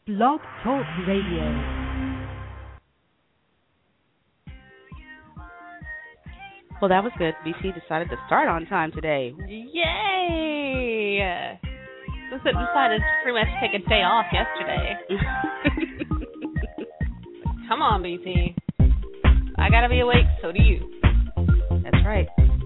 Blog Talk Radio. Well, that was good. BC decided to start on time today. Yay! Since it decided to pretty much take a day off yesterday. Come on, BC. I gotta be awake, so do you. That's right.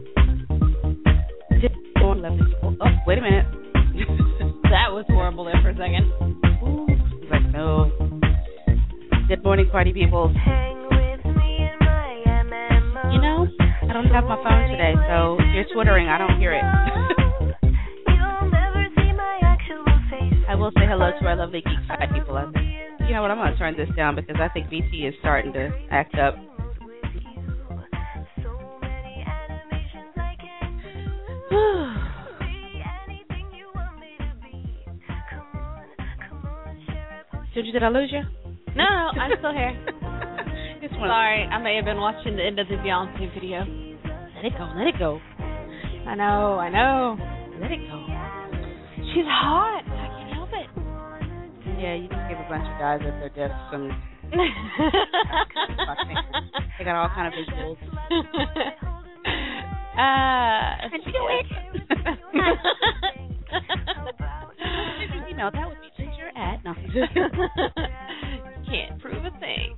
Oh, wait a minute. That was horrible there for a second. Ooh. Like, no. Good morning, party people. You know, I don't have my phone today, so if you're twittering, I don't hear it. I will say hello to our lovely geek side people out there. You know what, I'm going to turn this down because I think BT is starting to act up. Did I lose you? No, I'm still here. Sorry, I may have been watching the end of the Beyonce video. Let it go, let it go. I know. Let it go. She's hot. I can't help it. Yeah, you just give a bunch of guys at their desks some... They got all kind of visuals. Do it. Email, that would be ginger at... No. Can't prove a thing.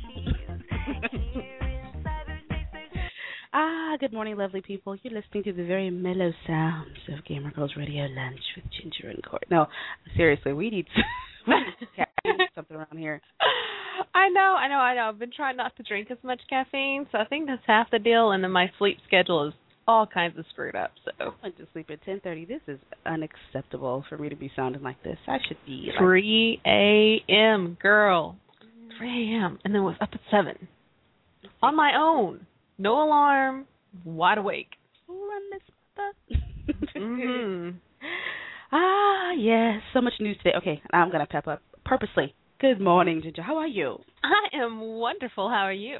Good morning, lovely people. You're listening to the very mellow sounds of Gamer Girls Radio Lunch with Ginger and Court. No, seriously, we need something around here. I know. I've been trying not to drink as much caffeine, so I think that's half the deal, and then my sleep schedule is all kinds of screwed up. So I went to sleep at 10:30. This is unacceptable for me to be sounding like this. I should be 3 a.m., girl. 3 a.m. and then was up at 7 on my own. No alarm, wide awake. Run this Mm-hmm. Yes, so much news today. Okay, I'm going to pep up purposely. Good morning, Ginger. How are you? I am wonderful. How are you?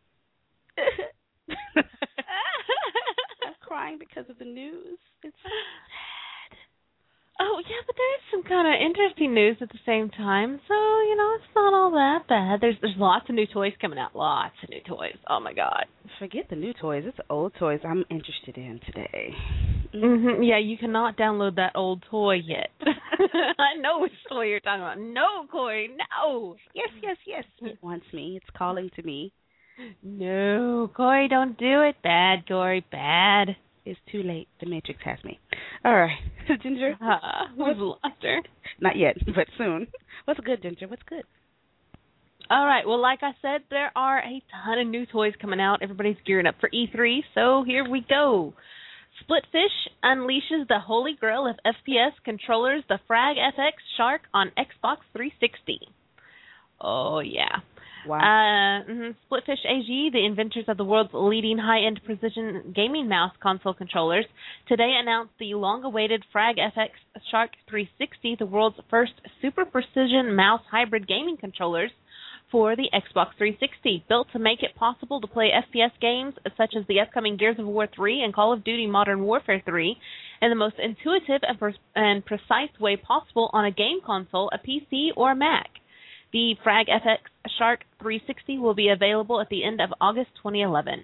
I'm crying because of the news. It's so sad. Oh, yeah, but there is some kind of interesting news at the same time. So, it's not all that bad. There's lots of new toys coming out. Lots of new toys. Oh, my God. Forget the new toys. It's the old toys I'm interested in today. Mm-hmm. Yeah, you cannot download that old toy yet. I know which toy you're talking about. No, Corey, no. Yes. It wants me. It's calling to me. No, Corey, don't do it. Bad, Corey, bad. It's too late. The Matrix has me. All right. Ginger? We've lost her. Not yet, but soon. What's good, Ginger? What's good? All right. Well, like I said, there are a ton of new toys coming out. Everybody's gearing up for E3, so here we go. Splitfish unleashes the holy grail of FPS controllers, the Frag FX Shark on Xbox 360. Oh, yeah. Wow. Splitfish AG, the inventors of the world's leading high-end precision gaming mouse console controllers, today announced the long-awaited Frag FX Shark 360, the world's first super precision mouse hybrid gaming controllers for the Xbox 360, built to make it possible to play FPS games such as the upcoming Gears of War 3 and Call of Duty Modern Warfare 3 in the most intuitive and precise way possible on a game console, a PC, or a Mac. The Frag FX Shark 360 will be available at the end of August 2011.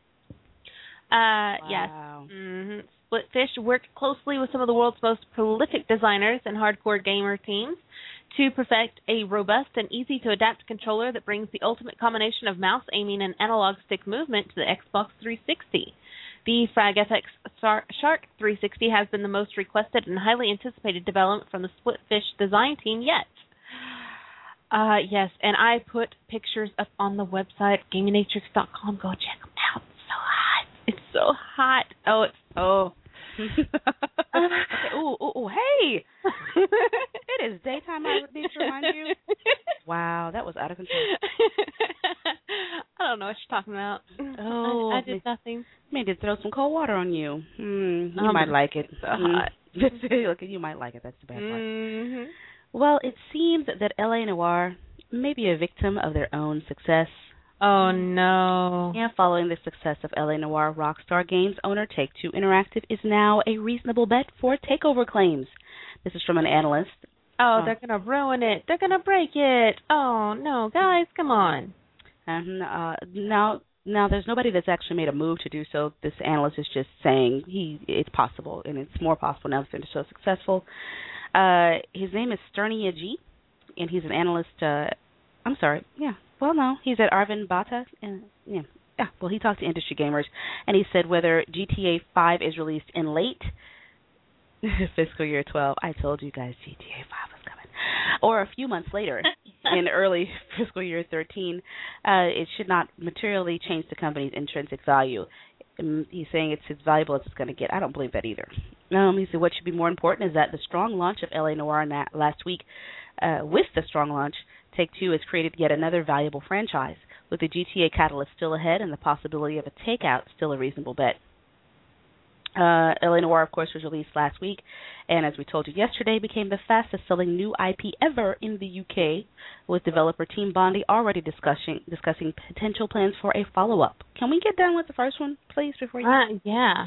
Wow. Yes. Splitfish worked closely with some of the world's most prolific designers and hardcore gamer teams to perfect a robust and easy-to-adapt controller that brings the ultimate combination of mouse aiming and analog stick movement to the Xbox 360. The Frag FX Shark 360 has been the most requested and highly anticipated development from the Splitfish design team yet. Yes, and I put pictures up on the website, GamingNatrix.com. Go check them out. It's so hot. Okay. Oh, hey! It is daytime, I need to remind you. Wow, that was out of control. I don't know what you're talking about. Oh, I did nothing. Maybe throw some cold water on you. You might like it. So hot. Look, you might like it. That's the bad part. Well, it seems that L.A. Noire may be a victim of their own success. Oh, no. Yeah, following the success of L.A. Noire, Rockstar Games owner Take-Two Interactive is now a reasonable bet for takeover claims. This is from an analyst. Oh, they're going to ruin it. They're going to break it. Oh, no, guys, come on. And now there's nobody that's actually made a move to do so. This analyst is just saying it's possible, and it's more possible now that they're so successful. His name is Sterny Ajit, and he's an analyst. He's at Arvind Bhatta, and well, he talked to industry gamers, and he said whether GTA 5 is released in late fiscal year 12, I told you guys GTA 5 was coming, or a few months later in early fiscal year 13, it should not materially change the company's intrinsic value. And he's saying it's as valuable as it's going to get. I don't believe that either. He said what should be more important is that the strong launch of L.A. Noire last week, with the strong launch, Take-Two has created yet another valuable franchise, with the GTA catalyst still ahead and the possibility of a takeout still a reasonable bet. L.A. Noire, of course, was released last week, and as we told you yesterday, became the fastest-selling new IP ever in the UK, with developer Team Bondi already discussing potential plans for a follow-up. Can we get done with the first one, please, before you? Yeah.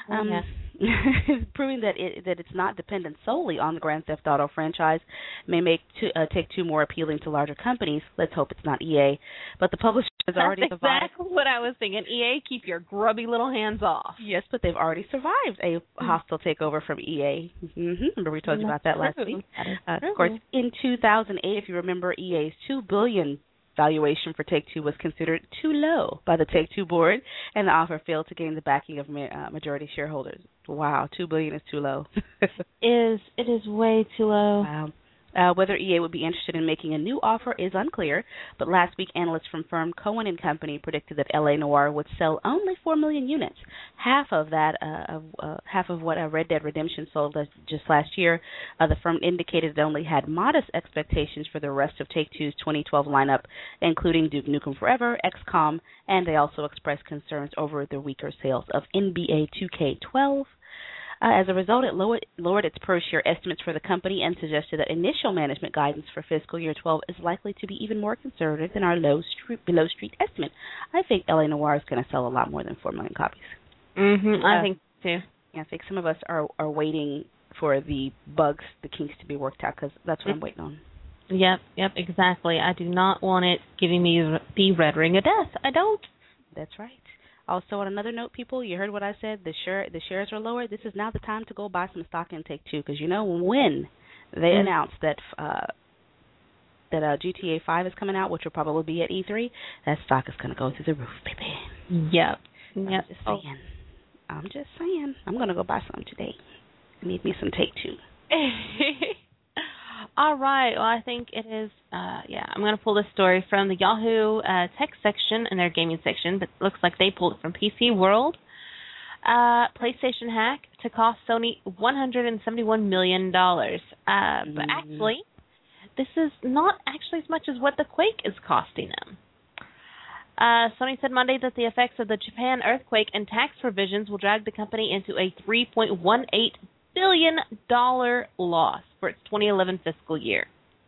Proving that it's not dependent solely on the Grand Theft Auto franchise may make Take-Two more appealing to larger companies. Let's hope it's not EA. But the publisher has already survived. That's exactly what I was thinking. EA, keep your grubby little hands off. Yes, but they've already survived a hostile takeover from EA. Remember we told you about that last week? Of course, in 2008, if you remember, EA's $2 billion valuation for Take-Two was considered too low by the Take-Two board, and the offer failed to gain the backing of majority shareholders. Wow, $2 billion is too low. It is way too low. Wow. Whether EA would be interested in making a new offer is unclear, but last week analysts from firm Cohen & Company predicted that L.A. Noire would sell only 4 million units, half of what Red Dead Redemption sold just last year. The firm indicated it only had modest expectations for the rest of Take-Two's 2012 lineup, including Duke Nukem Forever, XCOM, and they also expressed concerns over the weaker sales of NBA 2K12. As a result, it lowered its per-share estimates for the company and suggested that initial management guidance for fiscal year 12 is likely to be even more conservative than our below street estimate. I think L.A. Noire is going to sell a lot more than 4 million copies. I think too. Yeah, I think some of us are waiting for the bugs, the kinks to be worked out, because that's what I'm waiting on. Yep, exactly. I do not want it giving me the red ring of death. I don't. That's right. Also, on another note, people, you heard what I said. The shares are lower. This is now the time to go buy some stock in Take-Two, because you know when they announce that GTA 5 is coming out, which will probably be at E3, that stock is going to go through the roof, baby. Yep. I'm just saying. I'm going to go buy some today. I need me some Take-Two. All right. Well, I think it is, I'm going to pull this story from the Yahoo tech section in their gaming section, but it looks like they pulled it from PC World. PlayStation hack to cost Sony $171 million. But actually, this is not actually as much as what the Quake is costing them. Sony said Monday that the effects of the Japan earthquake and tax provisions will drag the company into a $3.18 billion loss for its 2011 fiscal year.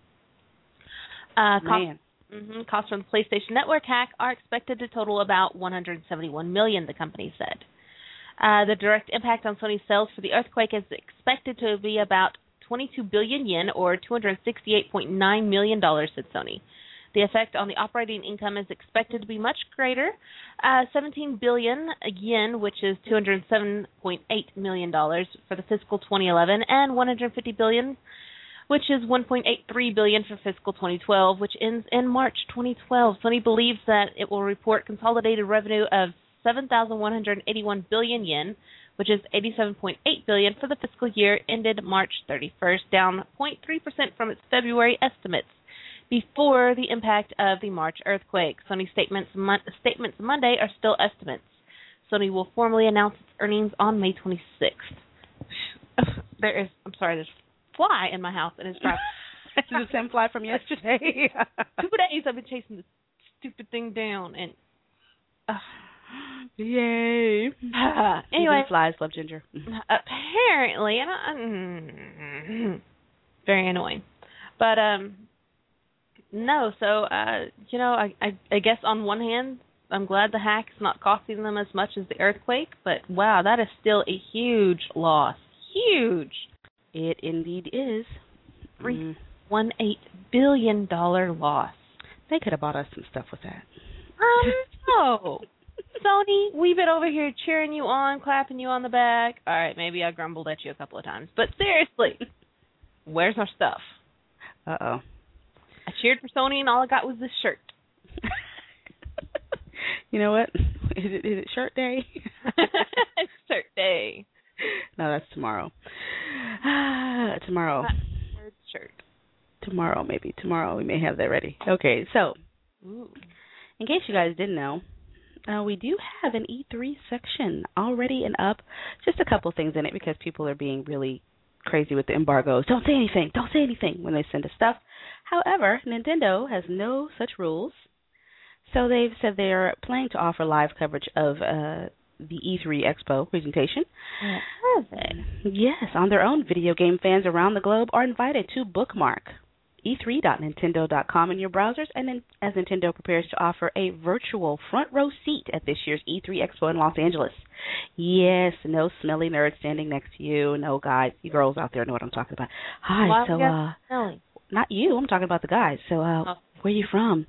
Costs from the PlayStation Network hack are expected to total about $171 million, the company said. The direct impact on Sony's sales for the earthquake is expected to be about 22 billion yen, or $268.9 million, said Sony. The effect on the operating income is expected to be much greater, 17 billion yen, which is $207.8 million for the fiscal 2011, and 150 billion, which is $1.83 billion for fiscal 2012, which ends in March 2012. Sony believes that it will report consolidated revenue of 7,181 billion yen, which is 87.8 billion for the fiscal year ended March 31st, down 0.3% from its February estimates, before the impact of the March earthquake. Sony statements Monday are still estimates. Sony will formally announce its earnings on May 26th. There's a fly in my house, and it's driving. This is the same fly from yesterday. 2 days I've been chasing this stupid thing down, and yay! Anyway, even flies love Ginger. Apparently, very annoying, but no. So I guess on one hand, I'm glad the hack's not costing them as much as the earthquake, but wow, that is still a huge loss. Huge. It indeed is. $3.18 billion loss. They could have bought us some stuff with that. No. Sony, we've been over here cheering you on, clapping you on the back. All right, maybe I grumbled at you a couple of times. But seriously, where's our stuff? Uh-oh. I cheered for Sony, and all I got was this shirt. You know what? Is it shirt day? It's shirt day. No, that's tomorrow. Tomorrow. Shirt. Tomorrow, maybe. Tomorrow we may have that ready. Okay, so, Ooh. In case you guys didn't know, we do have an E3 section already and up. Just a couple things in it because people are being really crazy with the embargoes. Don't say anything when they send us stuff. However, Nintendo has no such rules. So they've said they're planning to offer live coverage of the E3 Expo presentation. Yes, on their own. Video game fans around the globe are invited to bookmark e3.nintendo.com in your browsers, and as Nintendo prepares to offer a virtual front row seat at this year's E3 Expo in Los Angeles. Yes, no smelly nerds standing next to you. No guys, you girls out there know what I'm talking about. Hi, smelly? Not you. I'm talking about the guys. So, where are you from?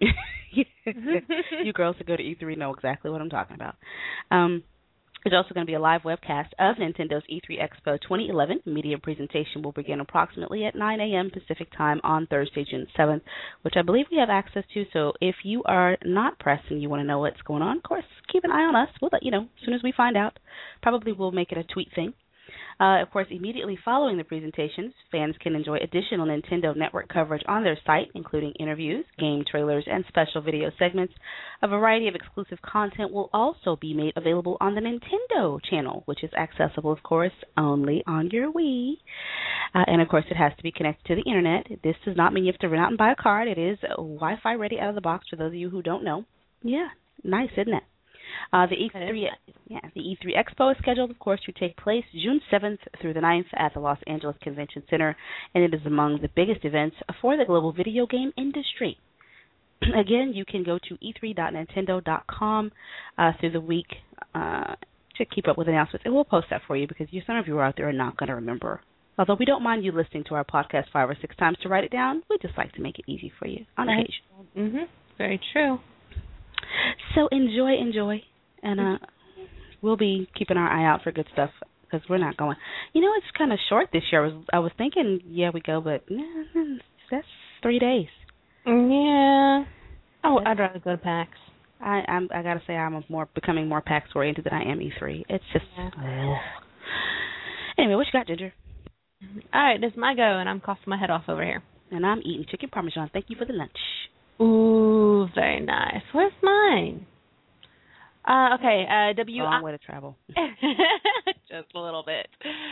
You girls that go to E3 know exactly what I'm talking about. There's also going to be a live webcast of Nintendo's E3 Expo 2011. Media presentation will begin approximately at 9 a.m. Pacific time on Thursday, June 7th, which I believe we have access to. So if you are not pressed and you want to know what's going on, of course, keep an eye on us. We'll let you know as soon as we find out. Probably we'll make it a tweet thing. Of course, immediately following the presentations, fans can enjoy additional Nintendo Network coverage on their site, including interviews, game trailers, and special video segments. A variety of exclusive content will also be made available on the Nintendo channel, which is accessible, of course, only on your Wii. And, of course, it has to be connected to the Internet. This does not mean you have to run out and buy a card. It is Wi-Fi ready out of the box for those of you who don't know. Yeah, nice, isn't it? The E3 Expo is scheduled, of course, to take place June 7th through the 9th at the Los Angeles Convention Center, and it is among the biggest events for the global video game industry. Again, you can go to e3.nintendo.com through the week to keep up with announcements, and we'll post that for you because some of you out there are not going to remember. Although we don't mind you listening to our podcast 5 or 6 times to write it down, we just like to make it easy for you on occasion. Mm-hmm. Very true. So enjoy, and we'll be keeping our eye out for good stuff because we're not going. You know, it's kind of short this year. I was thinking, yeah, we go, but that's 3 days. Yeah. Oh, I'd rather go to PAX. I gotta say, I'm becoming more PAX oriented than I am E3. It's just. Anyway, what you got, Ginger? All right, this is my go, and I'm coughing my head off over here. And I'm eating chicken parmesan. Thank you for the lunch. Ooh, very nice. Where's mine? Okay, Long way to travel. Just a little bit.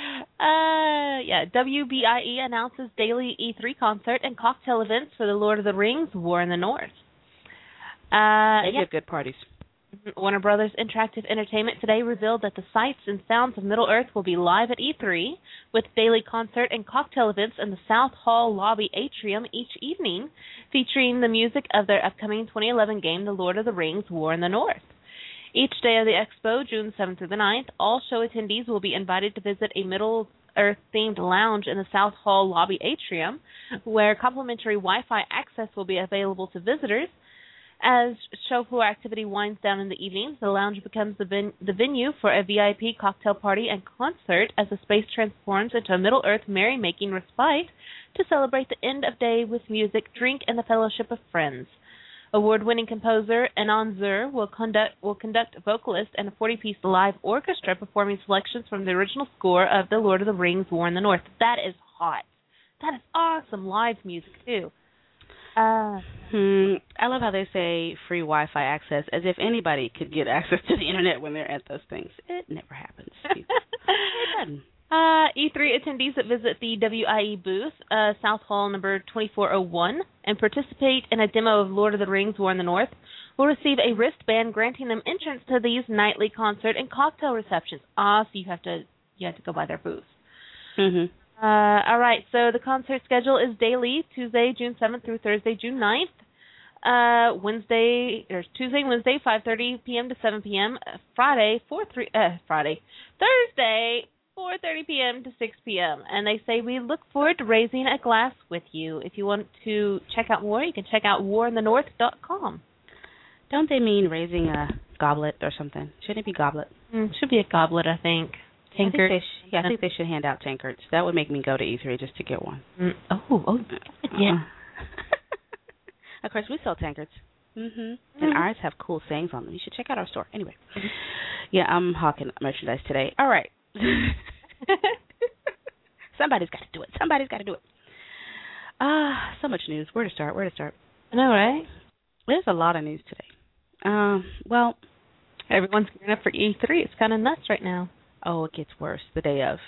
WBIE announces daily E3 concert and cocktail events for the Lord of the Rings: War in the North. They give good parties. Warner Brothers Interactive Entertainment today revealed that the sights and sounds of Middle-earth will be live at E3 with daily concert and cocktail events in the South Hall lobby atrium each evening, featuring the music of their upcoming 2011 game, The Lord of the Rings: War in the North. Each day of the expo, June 7th through the 9th, all show attendees will be invited to visit a Middle-earth-themed lounge in the South Hall lobby atrium, where complimentary Wi-Fi access will be available to visitors. As show floor activity winds down in the evenings, the lounge becomes the venue for a VIP cocktail party and concert as the space transforms into a Middle-earth merrymaking respite to celebrate the end of day with music, drink, and the fellowship of friends. Award-winning composer Anand Zur will conduct vocalists and a 40-piece live orchestra performing selections from the original score of The Lord of the Rings: War in the North. That is hot. That is awesome live music, too. I love how they say free Wi-Fi access, as if anybody could get access to the Internet when they're at those things. It never happens. It doesn't. E3 attendees that visit the WIE booth, South Hall number 2401, and participate in a demo of Lord of the Rings: War in the North will receive a wristband granting them entrance to these nightly concert and cocktail receptions. So you have to go by their booth. Mm-hmm. All right, so the concert schedule is daily, Tuesday, June 7th through Thursday, June 9th. Tuesday and Wednesday, 5:30 p.m. to 7 p.m. Thursday, 4:30 p.m. to 6 p.m. And they say, we look forward to raising a glass with you. If you want to check out more, you can check out warinthenorth.com. Don't they mean raising a goblet or something? Shouldn't it be goblet? Should be a goblet, I think. Tankard. I think they should hand out tankards. That would make me go to E3 just to get one. Yeah. Of course, we sell tankards. And ours have cool sayings on them. You should check out our store. Anyway. Yeah, I'm hawking merchandise today. All right. Somebody's got to do it. So much news. Where to start? I know, right? There's a lot of news today. Well, everyone's gearing up for E3. It's kind of nuts right now. Oh, it gets worse the day of.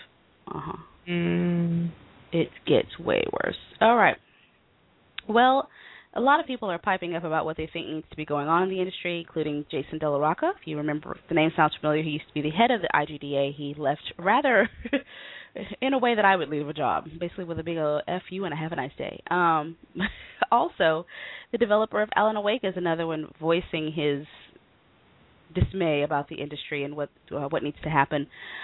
It gets way worse. All right. Well, a lot of people are piping up about what they think needs to be going on in the industry, including Jason De La Rocca. If you remember, the name sounds familiar. He used to be the head of the IGDA. He left rather in a way that I would leave a job, basically with a big F you and a have a nice day. Also, the developer of Alan Wake is another one voicing his dismay about the industry and what needs to happen.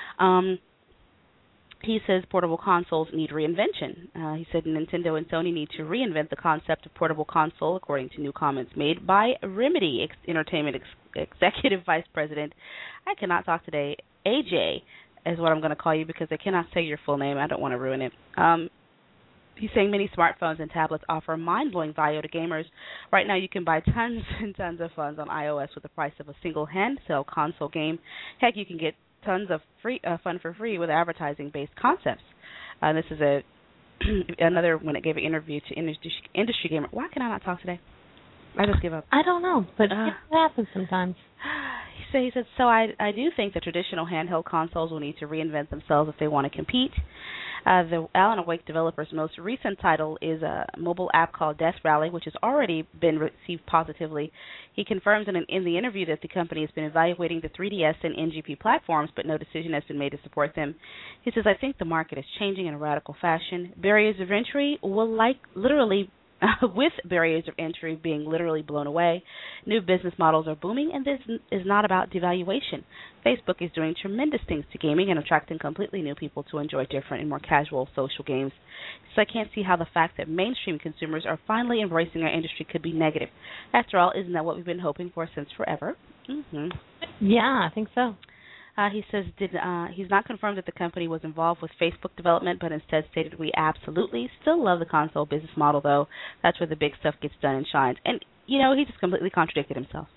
He says portable consoles need reinvention. He said Nintendo and Sony need to reinvent the concept of portable console, according to new comments made by Remedy Entertainment Executive Vice President. I cannot talk today. AJ is what I'm going to call you because I cannot say your full name. I don't want to ruin it. He's saying many smartphones and tablets offer mind-blowing value to gamers. Right now you can buy tons and tons of funds on iOS with the price of a single handheld console game. Heck, you can get tons of free fun for free with advertising-based concepts. This is another when it gave an interview to Industry Gamer. Why can I not talk today? I just give up. I don't know, but it happens sometimes. He said, so I do think the traditional handheld consoles will need to reinvent themselves if they want to compete. The Alan Wake developer's most recent title is a mobile app called Death Rally, which has already been received positively. He confirms in the interview that the company has been evaluating the 3DS and NGP platforms, but no decision has been made to support them. He says, I think the market is changing in a radical fashion. Barriers of entry will with barriers of entry being literally blown away, new business models are booming, and this is not about devaluation. Facebook is doing tremendous things to gaming and attracting completely new people to enjoy different and more casual social games. So I can't see how the fact that mainstream consumers are finally embracing our industry could be negative. After all, isn't that what we've been hoping for since forever? Yeah, I think so. He says he's not confirmed that the company was involved with Facebook development, but instead stated we absolutely still love the console business model, though. That's where the big stuff gets done and shines. And, he just completely contradicted himself.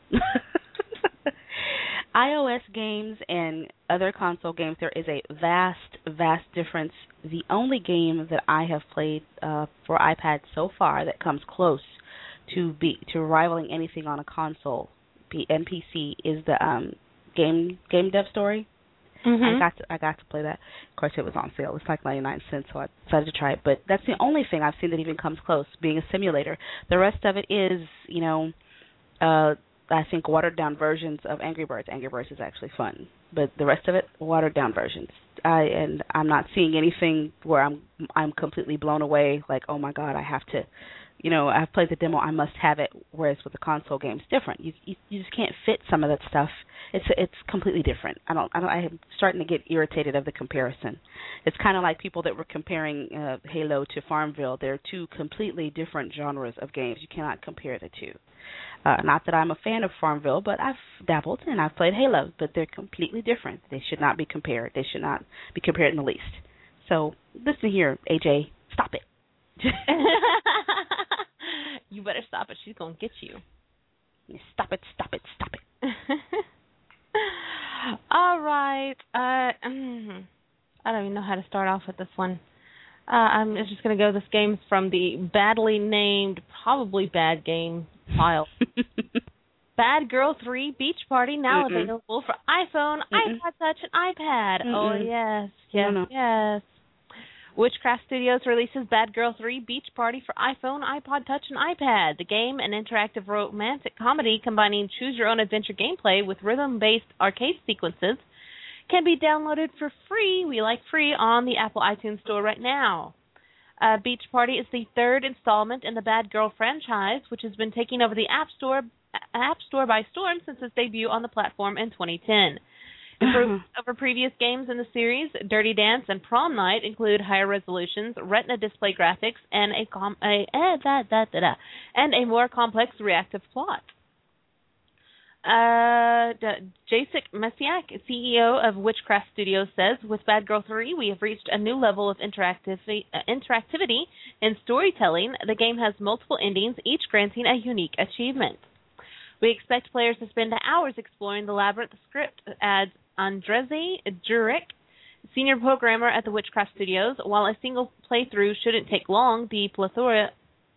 iOS games and other console games, there is a vast, vast difference. The only game that I have played for iPad so far that comes close to rivaling anything on a console and PC is the Game Dev Story. I got to play that. Of course, it was on sale. It's like 99 cents, so I decided to try it. But that's the only thing I've seen that even comes close, being a simulator. The rest of it is, I think watered down versions of Angry Birds. Angry Birds is actually fun, but the rest of it, watered down versions. And I'm not seeing anything where I'm completely blown away. Like, oh my God, I have to. I've played the demo. I must have it. Whereas with the console game, it's different. You just can't fit some of that stuff. It's completely different. I'm starting to get irritated of the comparison. It's kind of like people that were comparing Halo to Farmville. They're two completely different genres of games. You cannot compare the two. Not that I'm a fan of Farmville, but I've dabbled and I've played Halo. But they're completely different. They should not be compared. They should not be compared in the least. So listen here, AJ, stop it. You better stop it. She's going to get you. Stop it. All right. I don't even know how to start off with this one. I'm just going to go. This game's from the badly named, probably bad game file. Bad Girl 3 Beach Party, now available for iPhone, iPod Touch, and iPad. Oh, yes. Yes. Witchcraft Studios releases Bad Girl 3 Beach Party for iPhone, iPod Touch, and iPad. The game, an interactive romantic comedy combining choose-your-own-adventure gameplay with rhythm-based arcade sequences, can be downloaded for free, on the Apple iTunes Store right now. Beach Party is the third installment in the Bad Girl franchise, which has been taking over the App Store by storm since its debut on the platform in 2010. Improved over previous games in the series, Dirty Dance and Prom Night include higher resolutions, retina display graphics, and a more complex reactive plot. Jacek Mesiak, CEO of Witchcraft Studios, says, "With Bad Girl 3, we have reached a new level of interactivity in storytelling. The game has multiple endings, each granting a unique achievement. We expect players to spend hours exploring the labyrinth." Script adds Andrzej Jurek, senior programmer at the Witchcraft Studios. While a single playthrough shouldn't take long, the plethora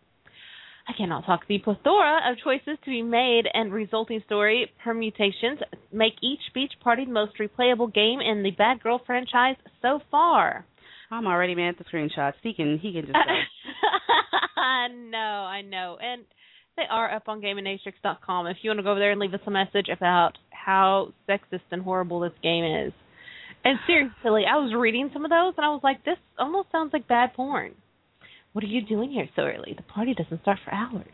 of choices to be made and resulting story permutations make each Beach Party the most replayable game in the Bad Girl franchise so far. I'm already mad at the screenshots. He can just go. I know. And they are up on GameAndAtrix.com if you want to go over there and leave us a message about how sexist and horrible this game is. And seriously, I was reading some of those, and I was like, this almost sounds like bad porn. What are you doing here so early? The party doesn't start for hours.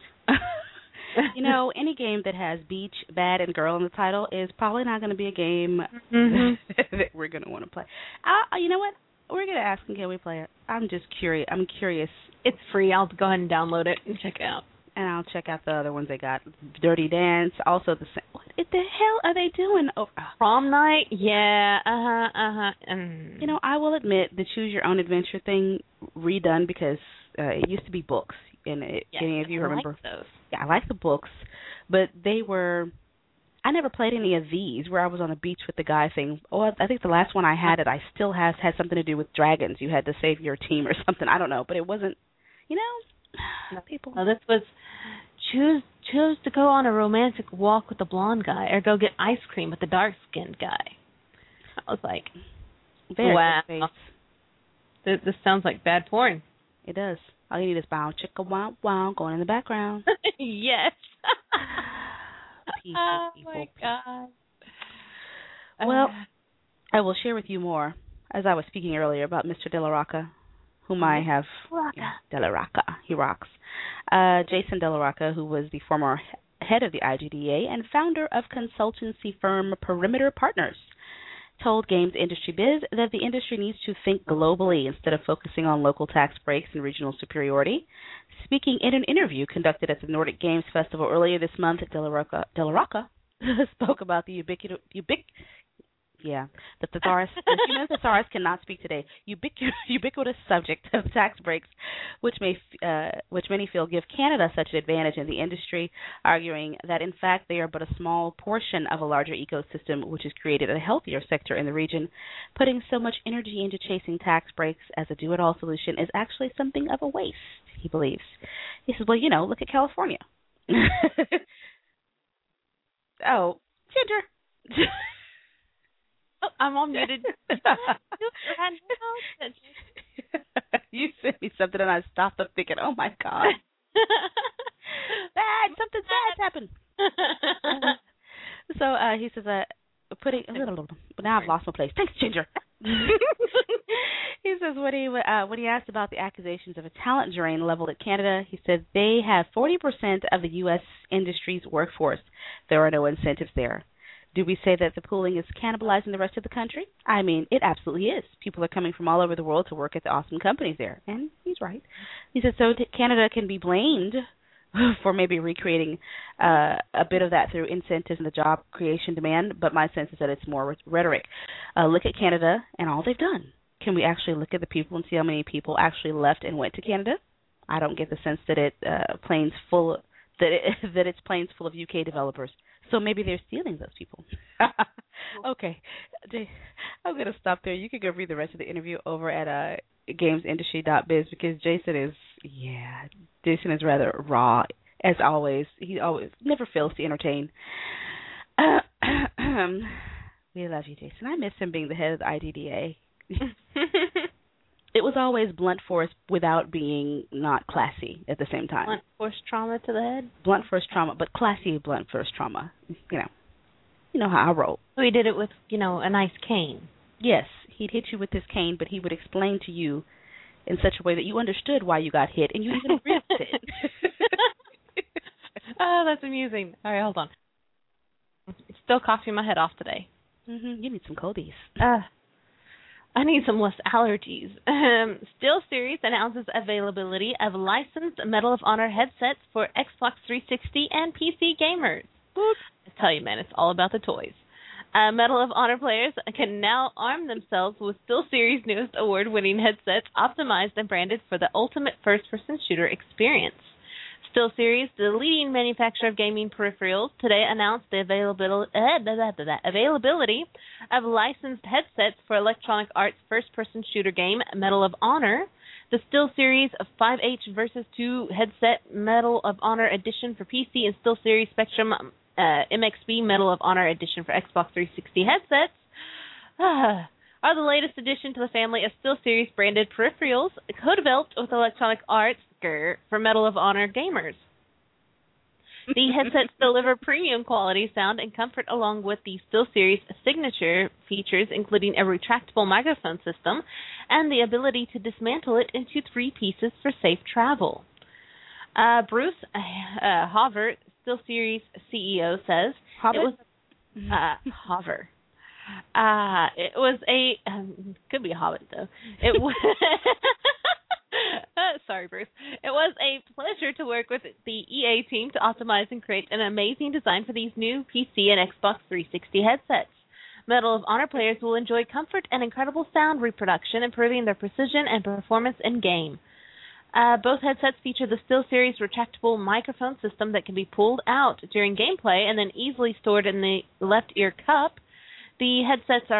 Any game that has beach, bad, and girl in the title is probably not going to be a game that we're going to want to play. You know what? We're going to ask them, can we play it? I'm just curious. I'm curious. It's free. I'll go ahead and download it and check it out. And I'll check out the other ones they got. Dirty Dance, also the same. What the hell are they doing? Prom Night? Yeah, I will admit the Choose Your Own Adventure thing redone because it used to be books. And any of you remember? I like those. Yeah, I like the books, but I never played any of these where I was on a beach with the guy thing. Oh, I think the last one I had had something to do with dragons. You had to save your team or something. I don't know, but it wasn't, people. No, this was choose to go on a romantic walk with the blonde guy or go get ice cream with the dark-skinned guy. I was like, wow. This sounds like bad porn. It does. All you need is bow, chicka, wow, wow, going in the background. Yes. People. My God. Well, I will share with you more, as I was speaking earlier, about Mr. De La Rocca, whom I have. De La Rocca. He rocks. Jason De La Rocca, who was the former head of the IGDA and founder of consultancy firm Perimeter Partners, told Games Industry Biz that the industry needs to think globally instead of focusing on local tax breaks and regional superiority. Speaking in an interview conducted at the Nordic Games Festival earlier this month, De La Rocca spoke about the the thesaurus. The human thesaurus cannot speak today. Ubiquitous subject of tax breaks, which many feel give Canada such an advantage in the industry, arguing that in fact they are but a small portion of a larger ecosystem which has created a healthier sector in the region. Putting so much energy into chasing tax breaks as a do-it-all solution is actually something of a waste, he believes. He says, well, look at California. Oh, Ginger. Oh, I'm all muted. You sent me something and I stopped up thinking, oh my God. Something bad's happened. So he says, now I've lost my place. Thanks, Ginger. He says when he asked about the accusations of a talent drain leveled at Canada, he said they have 40% of the U.S. industry's workforce. There are no incentives there. Do we say that the pooling is cannibalizing the rest of the country? I mean, it absolutely is. People are coming from all over the world to work at the awesome companies there. And he's right. He said, so Canada can be blamed for maybe recreating a bit of that through incentives and the job creation demand, but my sense is that it's more rhetoric. Look at Canada and all they've done. Can we actually look at the people and see how many people actually left and went to Canada? I don't get the sense that it's planes full of UK developers. So maybe they're stealing those people. Okay. I'm going to stop there. You can go read the rest of the interview over at gamesindustry.biz because Jason is rather raw, as always. He always never fails to entertain. We love you, Jason. I miss him being the head of the IDDA. It was always blunt force without being not classy at the same time. Blunt force trauma to the head? Blunt force trauma, but classy blunt force trauma. You know how I roll. So he did it with, a nice cane. Yes, he'd hit you with his cane, but he would explain to you in such a way that you understood why you got hit and you even agreed with it. Oh, that's amusing. All right, hold on. Still coughing my head off today. You need some coldies. I need some less allergies. SteelSeries announces availability of licensed Medal of Honor headsets for Xbox 360 and PC gamers. I tell you, man, it's all about the toys. Medal of Honor players can now arm themselves with SteelSeries' newest award-winning headsets, optimized and branded for the ultimate first-person shooter experience. SteelSeries, the leading manufacturer of gaming peripherals, today announced the availability of licensed headsets for Electronic Arts' first-person shooter game, Medal of Honor. The SteelSeries 5H vs. 2 headset, Medal of Honor Edition for PC, and SteelSeries Spectrum MXB Medal of Honor Edition for Xbox 360 headsets are the latest addition to the family of SteelSeries branded peripherals, co-developed with Electronic Arts for Medal of Honor gamers. The headsets deliver premium quality sound and comfort, along with the SteelSeries signature features, including a retractable microphone system and the ability to dismantle it into 3 pieces for safe travel. Bruce Hover, SteelSeries CEO, says Hobbit? it was Hover. It was a could be a Hobbit though. It was sorry, Bruce. It was a pleasure to work with the EA team to optimize and create an amazing design for these new PC and Xbox 360 headsets. Medal of Honor players will enjoy comfort and incredible sound reproduction, improving their precision and performance in game. Both headsets feature the SteelSeries retractable microphone system that can be pulled out during gameplay and then easily stored in the left ear cup. The headsets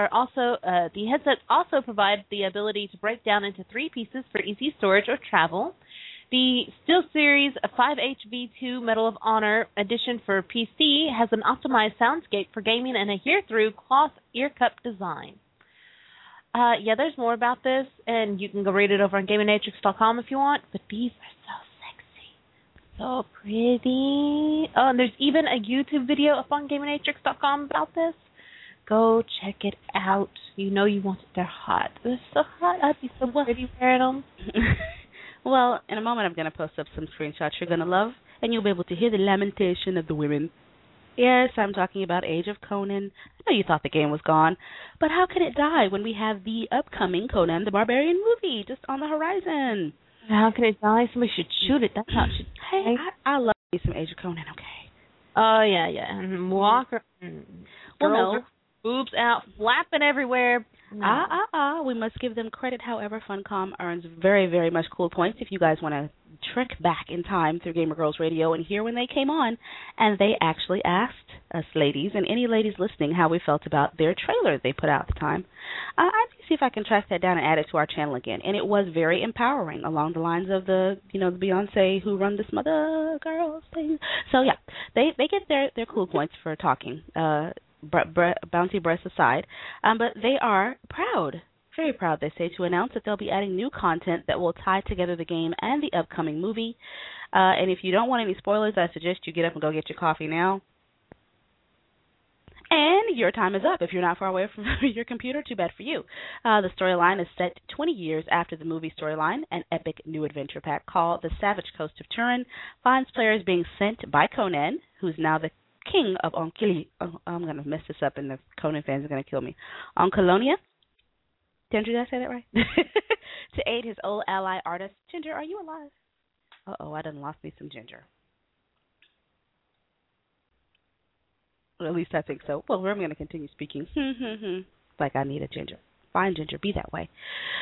also provide the ability to break down into 3 pieces for easy storage or travel. The SteelSeries 5HV2 Medal of Honor Edition for PC has an optimized soundscape for gaming and a hear-through cloth ear cup design. There's more about this, and you can go read it over on GamingMatrix.com if you want, but these are so sexy, so pretty. Oh, and there's even a YouTube video up on GamingMatrix.com about this. Go check it out. You know you want it. They're hot. They're so hot. I'd be so pretty wearing them. Well, in a moment I'm going to post up some screenshots you're going to love, and you'll be able to hear the lamentation of the women. Yes, I'm talking about Age of Conan. I know you thought the game was gone, but how can it die when we have the upcoming Conan the Barbarian movie just on the horizon? How can it die? Somebody should shoot it. That's how it should die. Hey, I love me some Age of Conan, okay? Oh, yeah. And Walker. Girls are boobs out, flapping everywhere. No. We must give them credit. However, Funcom earns very, very much cool points if you guys want to trek back in time through Gamer Girls Radio and hear when they came on, and they actually asked us ladies and any ladies listening how we felt about their trailer they put out at the time. I need to see if I can track that down and add it to our channel again. And it was very empowering along the lines of the Beyonce Who Run This Mother Girls thing. So yeah, they get their cool points for talking. Bouncy breasts aside, but they are proud, very proud, they say, to announce that they'll be adding new content that will tie together the game and the upcoming movie. And if you don't want any spoilers, I suggest you get up and go get your coffee now. And your time is up. If you're not far away from your computer, too bad for you. The storyline is set 20 years after the movie storyline. An epic new adventure pack called The Savage Coast of Turin finds players being sent by Conan, who's now the king of Onkili. Oh, I'm going to mess this up, and the Conan fans are going to kill me. Onkolonia? Ginger, did I say that right? To aid his old ally artist. Ginger, are you alive? Uh-oh, I done lost me some Ginger. Well, at least I think so. Well, I'm going to continue speaking. Like I need a Ginger. Fine, Ginger, be that way.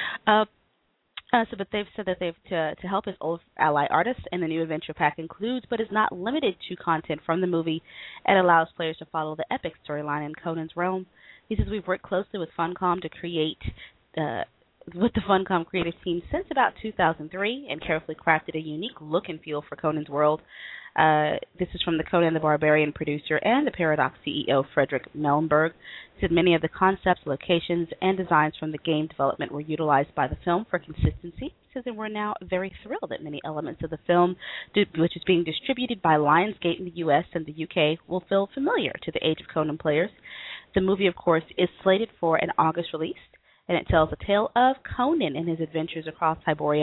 But they've said that they've to help his old ally artist, and the new adventure pack includes, but is not limited to, content from the movie and allows players to follow the epic storyline in Conan's realm. He says we've worked closely with Funcom to create with the Funcom creative team since about 2003 and carefully crafted a unique look and feel for Conan's world. This is from the Conan the Barbarian producer and the Paradox CEO, Frederick Mellenberg. He said many of the concepts, locations, and designs from the game development were utilized by the film for consistency. He says, and we're now very thrilled that many elements of the film, which is being distributed by Lionsgate in the U.S. and the U.K., will feel familiar to the Age of Conan players. The movie, of course, is slated for an August release, and it tells a tale of Conan and his adventures across Hyboria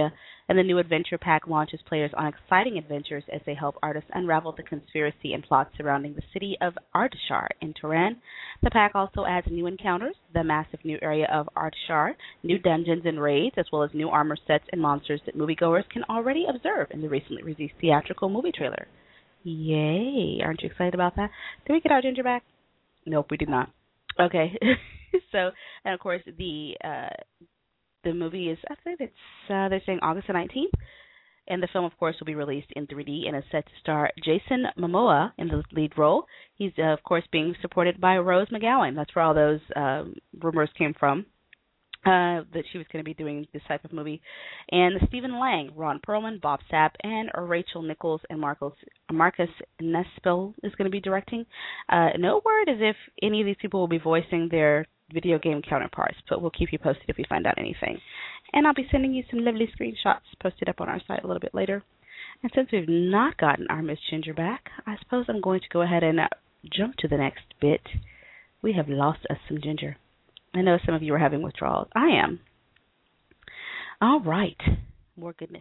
And the new adventure pack launches players on exciting adventures as they help artists unravel the conspiracy and plots surrounding the city of Ardashar in Tehran. The pack also adds new encounters, the massive new area of Ardashar, new dungeons and raids, as well as new armor sets and monsters that moviegoers can already observe in the recently released theatrical movie trailer. Yay! Aren't you excited about that? Did we get our ginger back? Nope, we did not. Okay. So, and of course, the movie is, I think it's, they're saying August the 19th. And the film, of course, will be released in 3D and is set to star Jason Momoa in the lead role. He's, of course, being supported by Rose McGowan. That's where all those rumors came from, that she was going to be doing this type of movie. And Stephen Lang, Ron Perlman, Bob Sapp, and Rachel Nichols and Marcus Nespel is going to be directing. No word as if any of these people will be voicing their video game counterparts, but we'll keep you posted if we find out anything. And I'll be sending you some lovely screenshots posted up on our site a little bit later. And since we've not gotten our Miss Ginger back, I suppose I'm going to go ahead and jump to the next bit. We have lost us some ginger. I know some of you are having withdrawals. I am. All right. More goodness.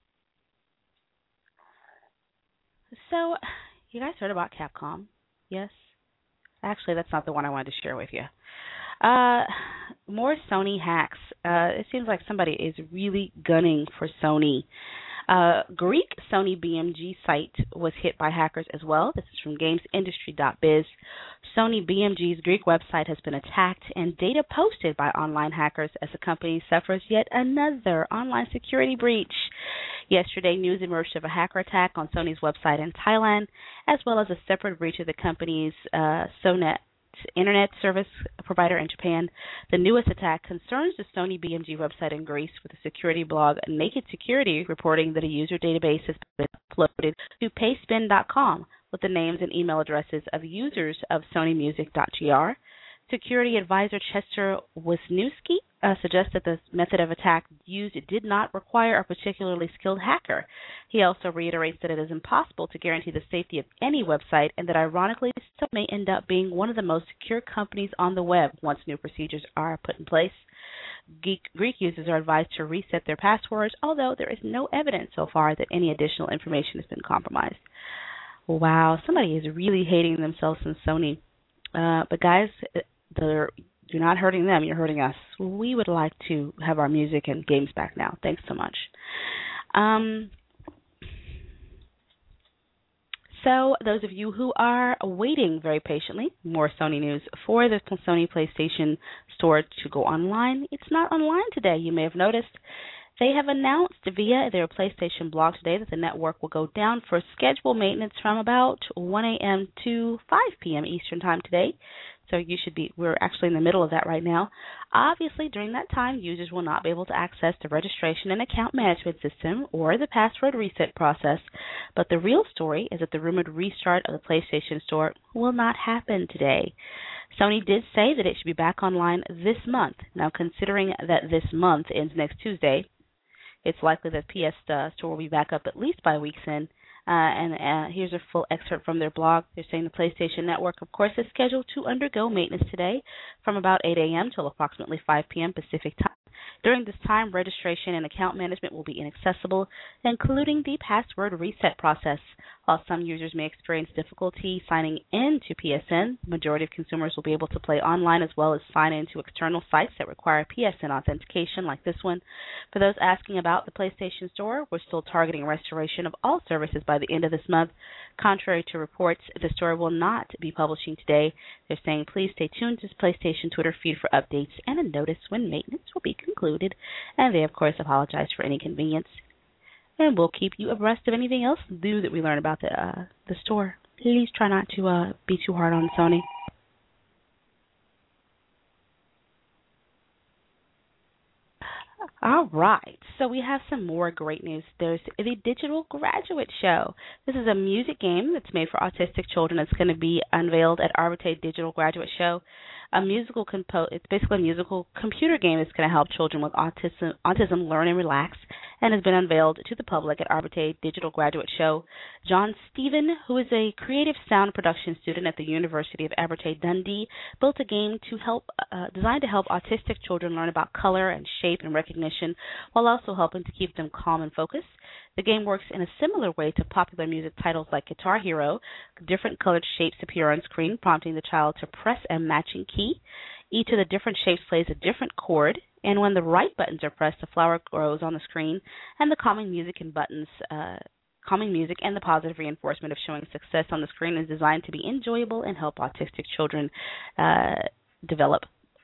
So, you guys heard about Capcom? Yes? Actually, that's not the one I wanted to share with you. More Sony hacks. It seems like somebody is really gunning for Sony. Greek Sony BMG site was hit by hackers as well. This is from GamesIndustry.biz. Sony BMG's Greek website has been attacked and data posted by online hackers as the company suffers yet another online security breach. Yesterday, news emerged of a hacker attack on Sony's website in Thailand, as well as a separate breach of the company's Sonet internet service provider in Japan. The newest attack concerns the Sony BMG website in Greece, with the security blog Naked Security reporting that a user database has been uploaded to payspin.com with the names and email addresses of users of sonymusic.gr. Security advisor Chester Wisniewski suggests that the method of attack used did not require a particularly skilled hacker. He also reiterates that it is impossible to guarantee the safety of any website, and that ironically, so may end up being one of the most secure companies on the web once new procedures are put in place. Greek users are advised to reset their passwords, although there is no evidence so far that any additional information has been compromised. Wow, somebody is really hating themselves in Sony. But guys, you're not hurting them, you're hurting us. We would like to have our music and games back now. Thanks so much. So those of you who are waiting very patiently, more Sony news for the Sony PlayStation Store to go online. It's not online today, you may have noticed. They have announced via their PlayStation blog today that the network will go down for scheduled maintenance from about 1 a.m. to 5 p.m. Eastern Time today. So we're actually in the middle of that right now. Obviously, during that time, users will not be able to access the registration and account management system or the password reset process. But the real story is that the rumored restart of the PlayStation Store will not happen today. Sony did say that it should be back online this month. Now, considering that this month ends next Tuesday, it's likely that PS Store will be back up at least by week's end. And here's a full excerpt from their blog. They're saying the PlayStation Network, of course, is scheduled to undergo maintenance today from about 8 a.m. till approximately 5 p.m. Pacific time. During this time, registration and account management will be inaccessible, including the password reset process. While some users may experience difficulty signing in to PSN, the majority of consumers will be able to play online as well as sign into external sites that require PSN authentication like this one. For those asking about the PlayStation Store, we're still targeting restoration of all services by the end of this month. Contrary to reports, the store will not be publishing today. They're saying please stay tuned to the PlayStation Twitter feed for updates and a notice when maintenance will be concluded. And they, of course, apologize for any inconvenience. And we'll keep you abreast of anything else new that we learn about the store. Please try not to be too hard on Sony. All right, so we have some more great news. There's the Digital Graduate Show. This is a music game that's made for autistic children. It's going to be unveiled at Arbite Digital Graduate Show. It's basically a musical computer game that's going to help children with autism learn and relax, and has been unveiled to the public at Arbite Digital Graduate Show. John Stephen, who is a creative sound production student at the University of Abertay Dundee, built a game designed to help autistic children learn about color and shape and recognition, while also helping to keep them calm and focused. The game works in a similar way to popular music titles like Guitar Hero. Different colored shapes appear on screen, prompting the child to press a matching key. Each of the different shapes plays a different chord, and when the right buttons are pressed, a flower grows on the screen, and the calming music and the positive reinforcement of showing success on the screen is designed to be enjoyable and help autistic children develop.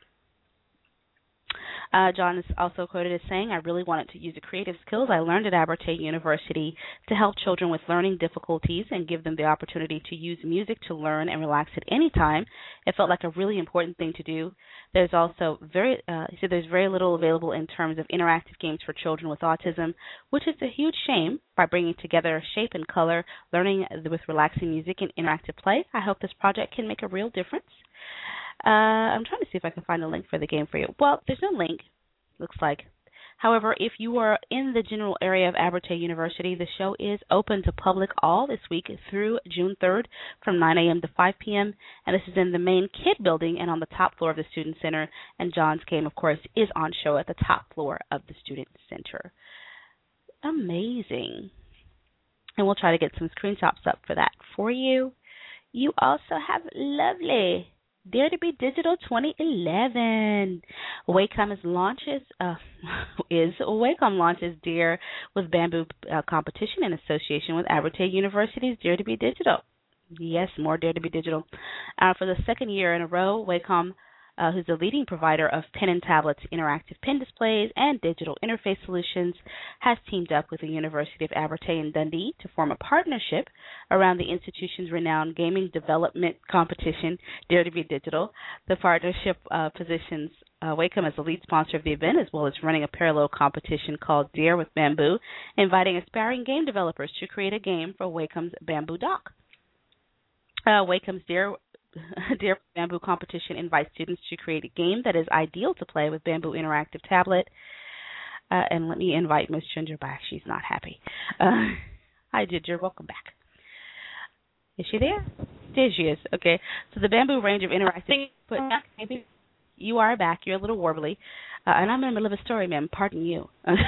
John is also quoted as saying, "I really wanted to use the creative skills I learned at Abertay University to help children with learning difficulties and give them the opportunity to use music to learn and relax at any time. It felt like a really important thing to do. There's also there's very little available in terms of interactive games for children with autism, which is a huge shame. By bringing together shape and color, learning with relaxing music and interactive play, I hope this project can make a real difference." I'm trying to see if I can find a link for the game for you. Well, there's no link, looks like. However, if you are in the general area of Abertay University, the show is open to public all this week through June 3rd from 9 a.m. to 5 p.m., and this is in the main KID building and on the top floor of the Student Center, and John's game, of course, is on show at the top floor of the Student Center. Amazing. And we'll try to get some screenshots up for that for you. You also have lovely Dare to Be Digital 2011. Wacom launches Dare with Bamboo competition in association with Abertay University's Dare to Be Digital. Yes, more Dare to Be Digital. For the second year in a row, Wacom, who's the leading provider of pen and tablets, interactive pen displays, and digital interface solutions, has teamed up with the University of Abertay and Dundee to form a partnership around the institution's renowned gaming development competition, Dare to Be Digital. The partnership positions Wacom as the lead sponsor of the event, as well as running a parallel competition called Dare with Bamboo, inviting aspiring game developers to create a game for Wacom's Bamboo Dock. Wacom's Dare Bamboo competition invites students to create a game that is ideal to play with Bamboo Interactive Tablet. And let me invite Miss Ginger back. She's not happy. Hi, Ginger. Welcome back. Is she there? There she is. Okay. So the Bamboo range of interactive... Maybe you are back. You're a little warbly. And I'm in the middle of a story, ma'am. Pardon you. Sorry.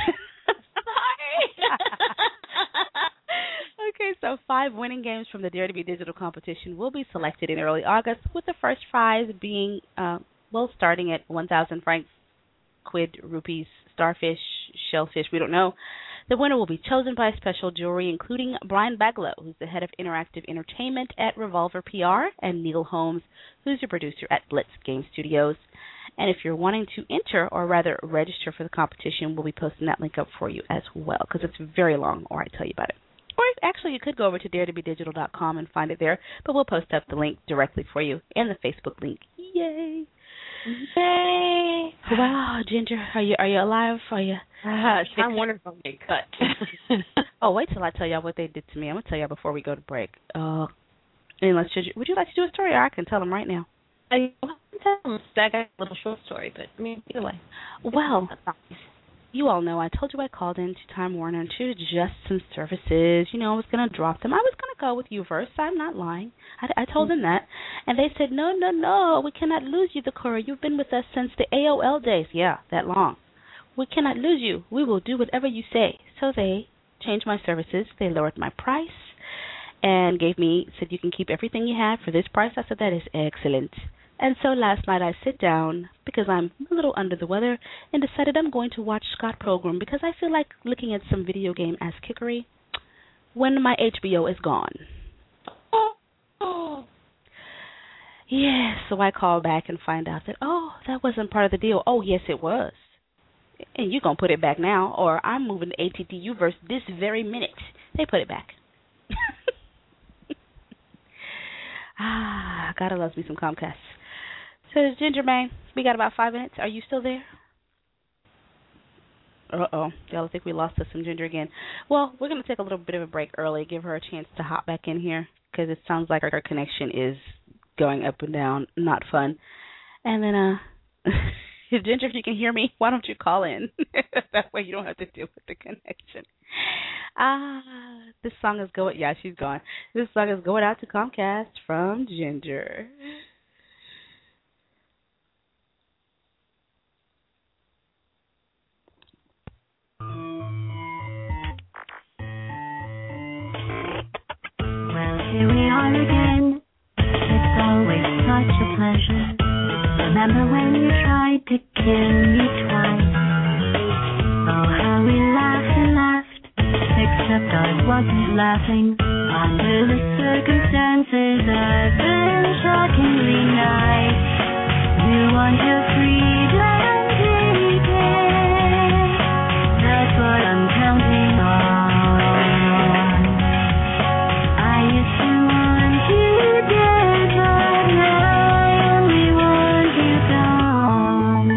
Okay, so 5 winning games from the Dare to Be Digital competition will be selected in early August, with the first prize being, starting at 1,000 francs, quid, rupees, starfish, shellfish, we don't know. The winner will be chosen by a special jury, including Brian Baglow, who's the head of interactive entertainment at Revolver PR, and Neil Holmes, who's a producer at Blitz Game Studios. And if you're wanting to enter, or rather register for the competition, we'll be posting that link up for you as well, because it's very long, or I tell you about it. Or actually, you could go over to daretobedigital.com and find it there, but we'll post up the link directly for you and the Facebook link. Yay! Yay! Wow, Ginger, are you alive? Are you? I'm wondering if I'm getting cut. Oh, wait till I tell y'all what they did to me. I'm gonna tell y'all before we go to break. Unless would you like to do a story, or I can tell them right now? I can tell them that got a little short story, but I mean, either way. Well, you all know I told you I called into Time Warner to adjust some services. You know, I was going to drop them. I was going to go with Uverse. I'm not lying. I told them that. And they said, no, we cannot lose you, Dakora. You've been with us since the AOL days. Yeah, that long. We cannot lose you. We will do whatever you say. So they changed my services. They lowered my price and said, you can keep everything you have for this price. I said, that is excellent. And so last night I sit down, because I'm a little under the weather, and decided I'm going to watch Scott Pilgrim, because I feel like looking at some video game ass kickery when my HBO is gone. Oh. Yeah, so I call back and find out that, that wasn't part of the deal. Oh, yes, it was. And you're going to put it back now, or I'm moving to AT&T Uverse this very minute. They put it back. Gotta love me some Comcast. So, Ginger Man, we got about 5 minutes. Are you still there? Uh-oh. Y'all think we lost us some Ginger again. Well, we're going to take a little bit of a break early, give her a chance to hop back in here, because it sounds like our connection is going up and down. Not fun. And then, Ginger, if you can hear me, why don't you call in? That way you don't have to deal with the connection. This song is going. Yeah, she's gone. This song is going out to Comcast from Ginger. Well, here we are again. It's always such a pleasure. Remember when you tried to kill me twice? Oh, how we laughed and laughed. Except I wasn't laughing. Under the circumstances, I've been shockingly nice. You want your freedom taken. That's what I'm counting on. I used to want you dead, but now I only want you gone.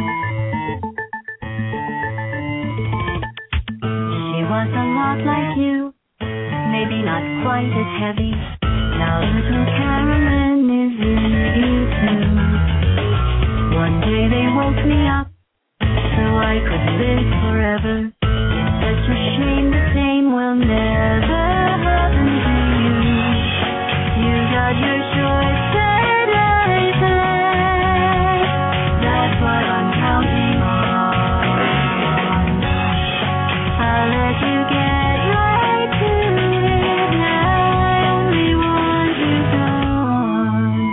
She was a lot like you, maybe not quite as heavy. Now little Carolyn is in you too. One day they woke me up so I could live forever. It's such a shame the same will never happen to you. You got your choice and I've left. That's what I'm counting on. I'll let you get right to it. Now I only want you gone.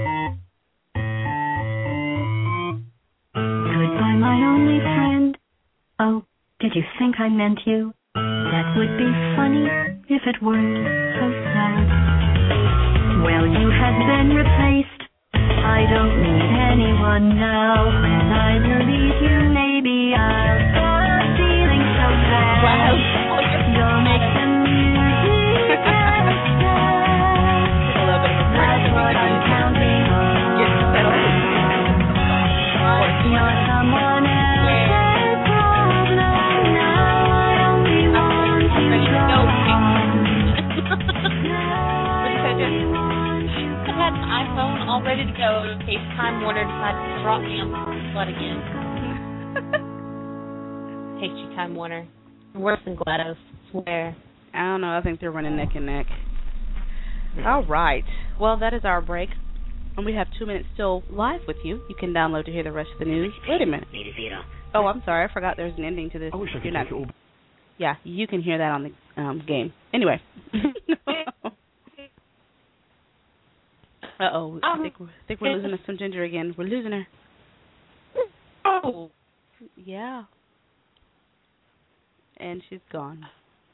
Goodbye, my only friend. Oh, did you think I meant you? That would be funny if it weren't so sad. Well, you have been replaced. I don't need anyone now. When I delete you, maybe I'll stop feeling so bad. Don't make the music stop. That's what I'm counting on. You're someone else's problem. Now I only want you gone. I had an iPhone all ready to go in case Time Warner decided to drop me on the butt again. Hate you, Time Warner. Worse than GLaDOS, swear. I don't know. I think they're running neck and neck. All right. Well, that is our break. And we have 2 minutes still live with you. You can download to hear the rest of the news. Wait a minute. Oh, I'm sorry. I forgot there's an ending to this. I wish I could take it all. Yeah, you can hear that on the game. Anyway. Uh-oh. I think we're losing some Ginger again. We're losing her. Oh. Yeah. And she's gone.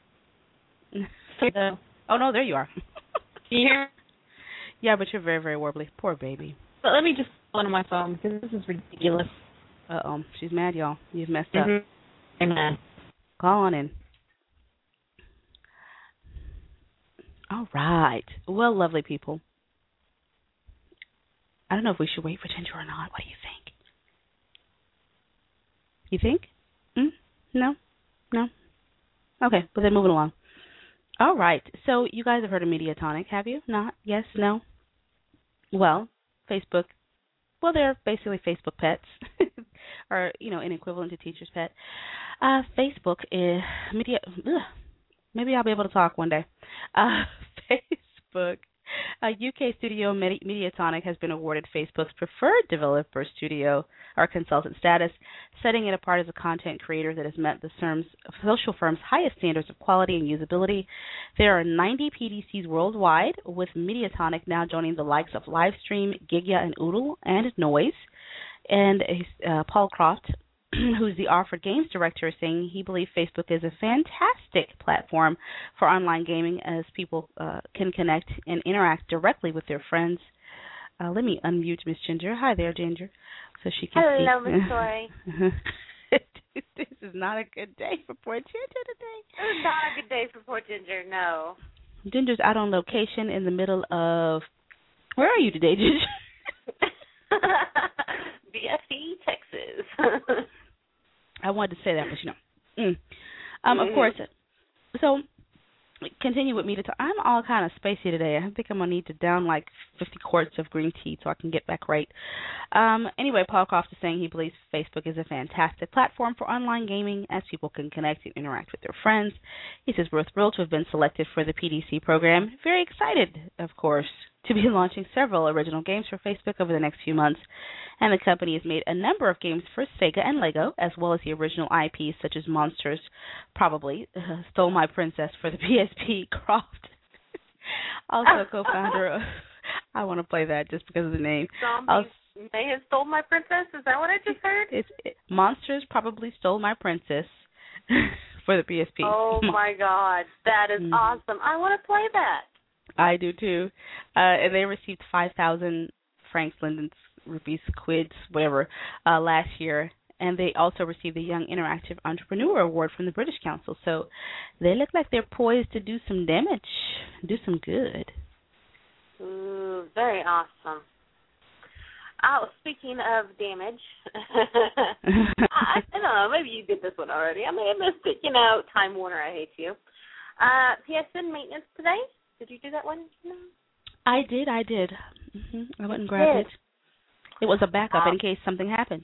Oh, no, there you are. Here. Yeah, but you're very, very warbly. Poor baby. But let me just go on my phone because this is ridiculous. Uh-oh. She's mad, y'all. You've messed up. Amen. Call on in. All right. Well, lovely people. I don't know if we should wait for Ginger or not. What do you think? You think? No? No? Okay, well then moving along. All right. So you guys have heard of Mediatonic, have you? Not? Yes? No? Well, Facebook. Well, they're basically Facebook pets, or an equivalent to Teacher's Pet. Facebook is maybe I'll be able to talk one day. Facebook, UK studio Mediatonic has been awarded Facebook's preferred developer studio or consultant status, setting it apart as a content creator that has met the social firm's highest standards of quality and usability. There are 90 PDCs worldwide, with Mediatonic now joining the likes of Livestream, Gigya, and Oodle, and Noise. And Paul Croft, who's the Offered Games director, is saying he believes Facebook is a fantastic platform for online gaming, as people can connect and interact directly with their friends. Let me unmute Miss Ginger. Hi there, Ginger, so she can see. Hello, Miss Tori. This is not a good day for poor Ginger today. It's not a good day for poor Ginger, no. Ginger's out on location in the middle of... Where are you today, Ginger? BFE, Texas. I wanted to say that, but Of course. So continue with me to talk. I'm all kind of spacey today. I think I'm going to need to down like 50 quarts of green tea so I can get back right. Anyway, Paul Croft is saying he believes Facebook is a fantastic platform for online gaming as people can connect and interact with their friends. He says we're thrilled to have been selected for the PDC program. Very excited, of course, to be launching several original games for Facebook over the next few months. And the company has made a number of games for Sega and Lego, as well as the original IPs such as Monsters, probably Stole My Princess for the PSP. Croft, also co-founder of, I want to play that just because of the name. Zombies may have stole my princess. Is that what I just heard? Monsters probably stole my princess for the PSP. Oh my God, that is awesome! I want to play that. I do too. And they received 5,000 francs, London's rupees, quids, whatever, last year. And they also received the Young Interactive Entrepreneur Award from the British Council. So they look like they're poised to do some damage, do some good. Ooh, very awesome. Oh, speaking of damage, I don't know, maybe you get this one already. I may have missed it. You know, Time Warner, I hate you. PSN maintenance today. Did you do that one? No. I did. I went and grabbed it. It was a backup in case something happened.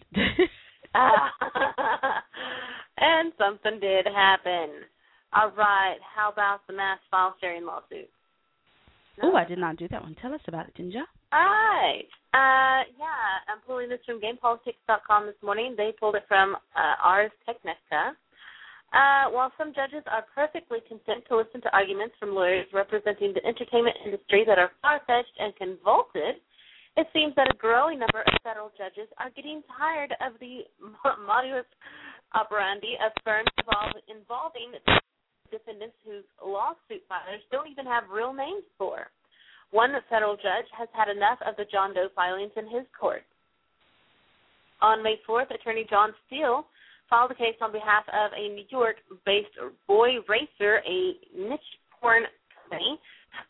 And something did happen. All right. How about the mass file sharing lawsuit? No? Oh, I did not do that one. Tell us about it, didn't you? All right. I'm pulling this from GamePolitics.com this morning. They pulled it from Ars Technica. While some judges are perfectly content to listen to arguments from lawyers representing the entertainment industry that are far-fetched and convoluted, it seems that a growing number of federal judges are getting tired of the modus operandi of firms involving defendants whose lawsuit filers don't even have real names for. One federal judge has had enough of the John Doe filings in his court. On May 4th, Attorney John Steele filed a case on behalf of a New York-based Boy Racer, a niche porn company.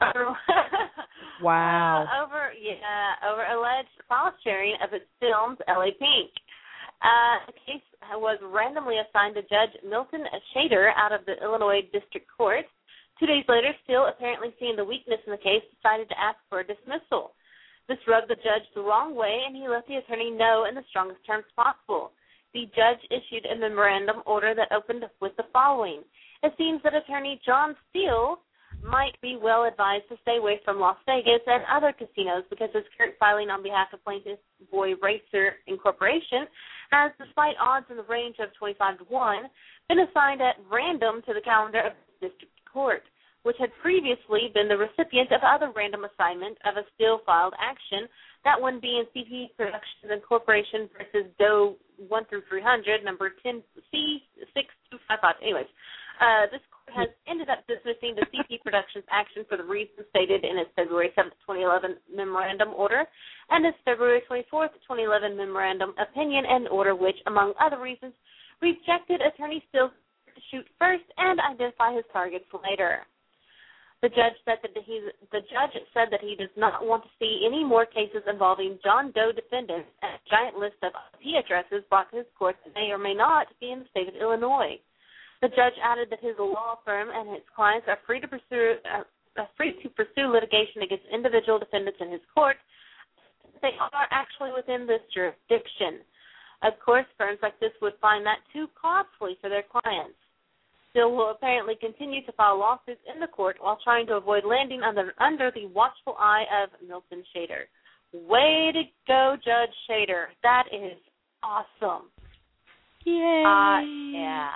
Wow. Over alleged file sharing of its films, L.A. Pink. The case was randomly assigned to Judge Milton Shader out of the Illinois District Court. 2 days later, Steele, apparently seeing the weakness in the case, decided to ask for a dismissal. This rubbed the judge the wrong way, and he let the attorney know in the strongest terms possible. The judge issued a memorandum order that opened with the following. It seems that Attorney John Steele might be well advised to stay away from Las Vegas and other casinos because his current filing on behalf of Plaintiff Boy Racer Incorporation has, despite odds in the range of 25 to 1, been assigned at random to the calendar of the district court, which had previously been the recipient of other random assignment of a still-filed action, that one being CP Productions Incorporation versus Doe 1 through 300, number 10C6255. Anyways, this court has ended up dismissing the CP Productions action for the reasons stated in its February 7, 2011 memorandum order and its February 24, 2011 memorandum opinion and order, which, among other reasons, rejected Attorney Steele's to shoot first and identify his targets later. The judge said that he does not want to see any more cases involving John Doe defendants and a giant list of IP addresses brought to his court that may or may not be in the state of Illinois. The judge added that his law firm and his clients are free to pursue litigation against individual defendants in his court. They are actually within this jurisdiction. Of course, firms like this would find that too costly for their clients. Still will apparently continue to file lawsuits in the court while trying to avoid landing under the watchful eye of Milton Shader. Way to go, Judge Shader. That is awesome. Yay. Yeah.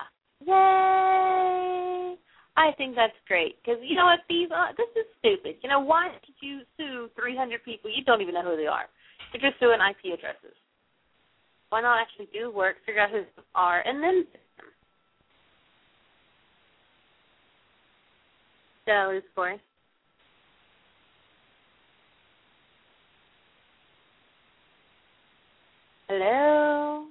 Yay. I think that's great because, you know what, this is stupid. You know, why did you sue 300 people? You don't even know who they are. You're just suing IP addresses. Why not actually do work, figure out who they are, and then sue them? So, who's Corey? Hello?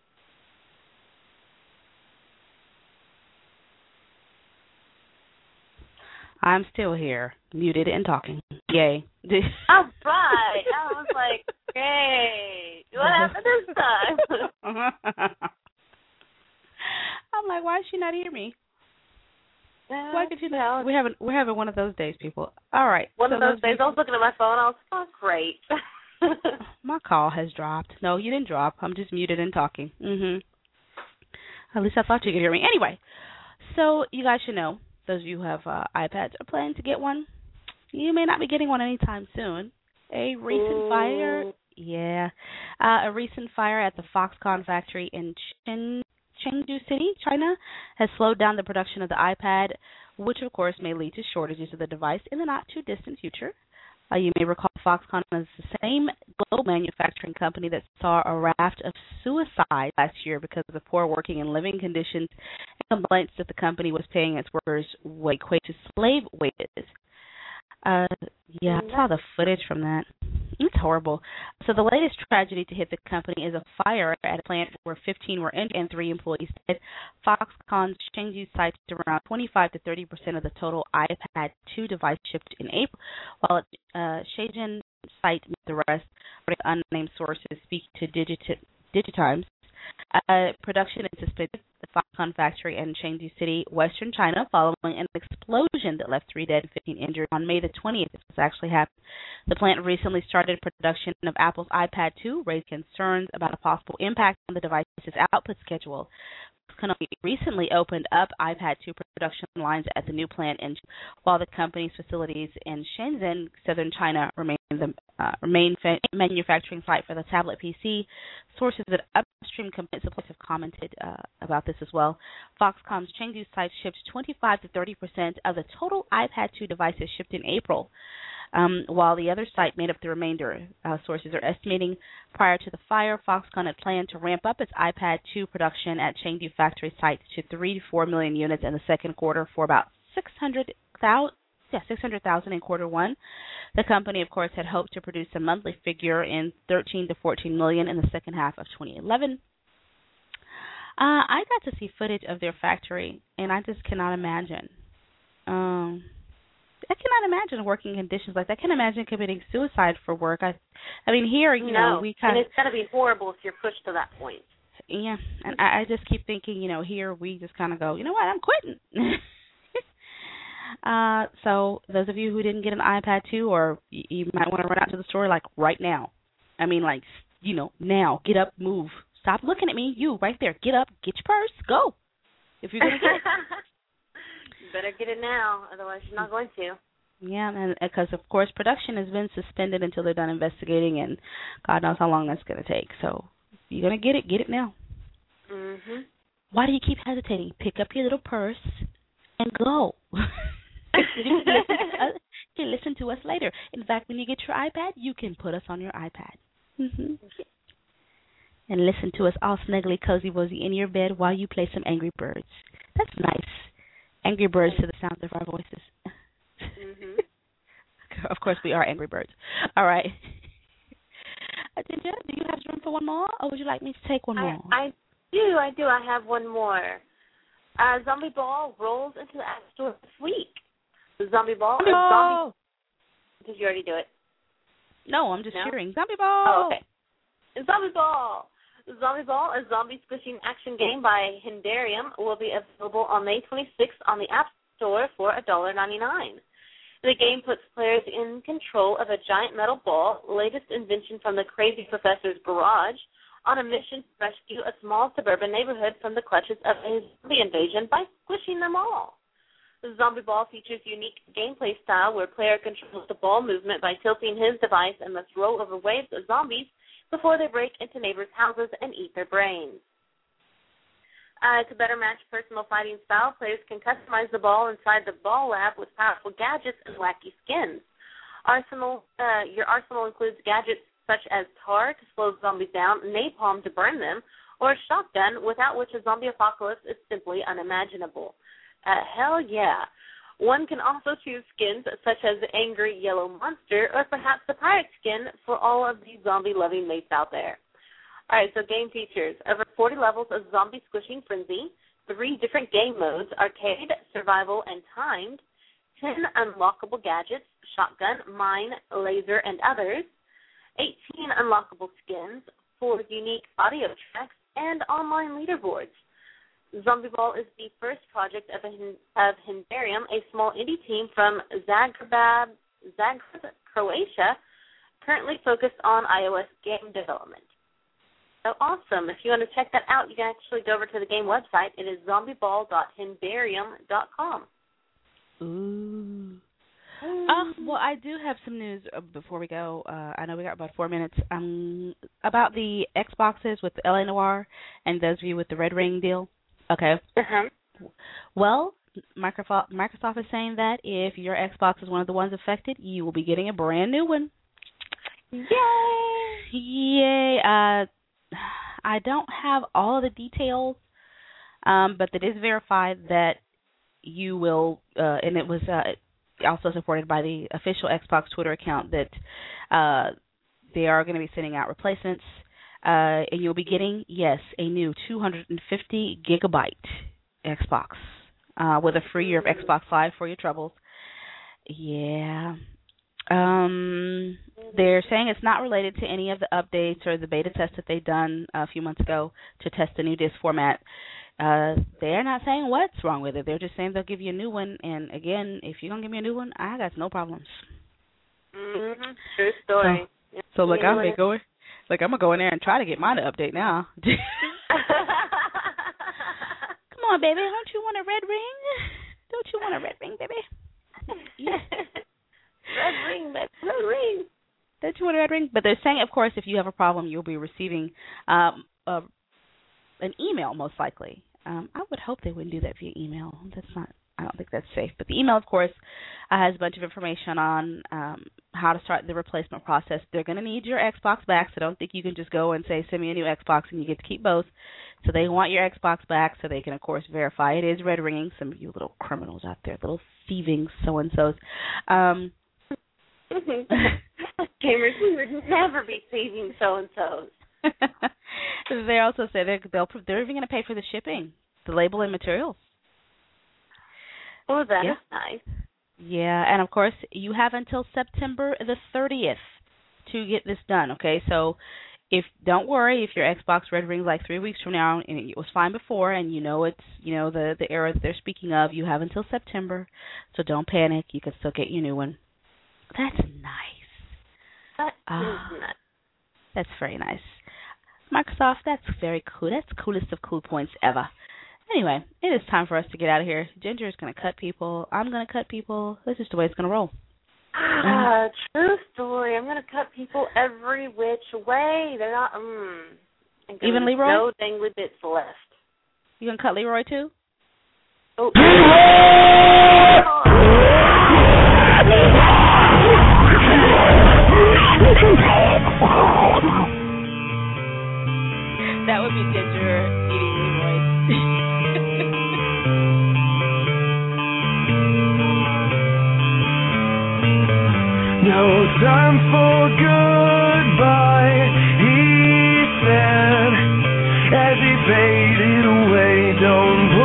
I'm still here, muted and talking. Yay. All right. I was like, great. What happened this time? I'm like, why did she not hear me? Why could you not? We're having one of those days, people. All right. One of those days. I was looking at my phone. I was like, oh, great. My call has dropped. No, you didn't drop. I'm just muted and talking. At least I thought you could hear me. Anyway, so you guys should know, those of you who have iPads are planning to get one. You may not be getting one anytime soon. A recent fire at the Foxconn factory in Chengdu City, China, has slowed down the production of the iPad, which of course may lead to shortages of the device in the not-too-distant future. You may recall Foxconn is the same global manufacturing company that saw a raft of suicide last year because of the poor working and living conditions and complaints that the company was paying its workers what equate to slave wages. I saw the footage from that. It's horrible. So the latest tragedy to hit the company is a fire at a plant where 15 were injured and 3 employees dead. Foxconn's Chengdu site around 25 to 30% of the total iPad 2 device shipped in April, while its Shenzhen site the rest. Unnamed sources speak to Digitimes. Production is suspended at the Foxconn factory in Chengdu City, Western China, following an explosion that left 3 dead and 15 injured on May the 20th. This actually happened. The plant recently started production of Apple's iPad 2, raised concerns about a possible impact on the device's output schedule. Foxconn recently opened up iPad 2 production lines at the new plant, and while the company's facilities in Shenzhen, southern China, remain the main manufacturing site for the tablet PC. Sources at upstream suppliers have commented about this as well. Foxconn's Chengdu site shipped 25 to 30% of the total iPad 2 devices shipped in April, while the other site made up the remainder. Sources are estimating prior to the fire, Foxconn had planned to ramp up its iPad 2 production at Chengdu factory site to 3 to 4 million units in the second quarter for about 600,000 in quarter one. The company, of course, had hoped to produce a monthly figure in 13 to 14 million in the second half of 2011. I got to see footage of their factory, and I just cannot imagine. I cannot imagine working conditions like that. I can't imagine committing suicide for work. I mean, here, we kind of... And it's got to be horrible if you're pushed to that point. Yeah, and I just keep thinking, here we just kind of go, you know what, I'm quitting. So those of you who didn't get an iPad 2, or you might want to run out to the store, right now. I mean, now. Get up, move. Stop looking at me. You, right there. Get up, get your purse, go. If you're going to get it. You better get it now, otherwise you're not going to. Yeah, and because, of course, production has been suspended until they're done investigating, and God knows how long that's going to take. So if you're going to get it now. Mm-hmm. Why do you keep hesitating? Pick up your little purse and go. You can listen to us later. In fact, when you get your iPad, you can put us on your iPad. Mm-hmm. And listen to us all snuggly, cozy, wozy in your bed while you play some Angry Birds. That's nice. Angry Birds to the sound of our voices. Mm-hmm. Of course, we are Angry Birds. All right. Ginger, do you have room for one more, or would you like me to take one more? I do. I have one more. Zombie Ball rolls into the App Store this week. Zombie Ball. Did you already do it? No, I'm just cheering. Zombie Ball. Oh, okay. Zombie Ball. Zombie Ball, a zombie squishing action game by Hindarium, will be available on May 26th on the App Store for $1.99. The game puts players in control of a giant metal ball, latest invention from the crazy professor's garage, on a mission to rescue a small suburban neighborhood from the clutches of a zombie invasion by squishing them all. The Zombie Ball features unique gameplay style where player controls the ball movement by tilting his device and must roll over waves of zombies before they break into neighbors' houses and eat their brains. To better match personal fighting style, players can customize the ball inside the ball lab with powerful gadgets and wacky skins. Your arsenal includes gadgets such as tar to slow zombies down, napalm to burn them, or a shotgun, without which a zombie apocalypse is simply unimaginable. Hell yeah. One can also choose skins such as the angry yellow monster or perhaps the pirate skin for all of these zombie-loving mates out there. All right, so game features. Over 40 levels of zombie squishing frenzy, 3 different game modes, arcade, survival, and timed, 10 unlockable gadgets, shotgun, mine, laser, and others, 18 unlockable skins, 4 unique audio tracks, and online leaderboards. Zombie Ball is the first project of Hindarium, a small indie team from Zagreb, Croatia, currently focused on iOS game development. So awesome. If you want to check that out, you can actually go over to the game website. It is zombieball.hindarium.com. Ooh. Well, I do have some news before we go. I know we got about 4 minutes. About the Xboxes with the LA Noire and those of you with the Red Ring deal. Okay. Uh-huh. Well, Microsoft is saying that if your Xbox is one of the ones affected, you will be getting a brand new one. Yay! Yay! I don't have all of the details, but it is verified that you will, and it was also supported by the official Xbox Twitter account, that they are going to be sending out replacements, and you'll be getting, yes, a new 250 gigabyte Xbox with a free year of Xbox Live for your troubles. Yeah. They're saying it's not related to any of the updates or the beta tests that they've done a few months ago to test the new disc format. They're not saying what's wrong with it. They're just saying they'll give you a new one. And again, if you're gonna give me a new one, I got no problems. Mm-hmm. True story. So I'm gonna go in there and try to get mine to update now. Come on, baby, don't you want a red ring? Don't you want a red ring, baby? Yeah. Red ring, baby, red ring. Don't you want a red ring? But they're saying, of course, if you have a problem, you'll be receiving an email, most likely. I would hope they wouldn't do that via email. I don't think that's safe. But the email, of course, has a bunch of information on how to start the replacement process. They're going to need your Xbox back, so don't think you can just go and say, send me a new Xbox, and you get to keep both. So they want your Xbox back so they can, of course, verify it is red ringing. Some of you little criminals out there, little thieving so-and-sos. Gamers, we would never be saving so-and-sos. They also say they're even going to pay for the shipping, the label and materials. Oh, that is nice. Yeah, and of course, you have until September the 30th to get this done, okay? So don't worry if your Xbox red rings like 3 weeks from now and it was fine before and it's, the era that they're speaking of, you have until September. So don't panic. You can still get your new one. That's nice. That is nice. That's very nice. Microsoft, that's very cool. That's the coolest of cool points ever. Anyway, it is time for us to get out of here. Ginger is going to cut people. I'm going to cut people. This is the way it's going to roll. True story. I'm going to cut people every which way. They're not, Even Leroy? No dangly bits left. You going to cut Leroy too? Oh. That would be Ginger eating Leroy. No time for goodbye, he said, as he faded away. Don't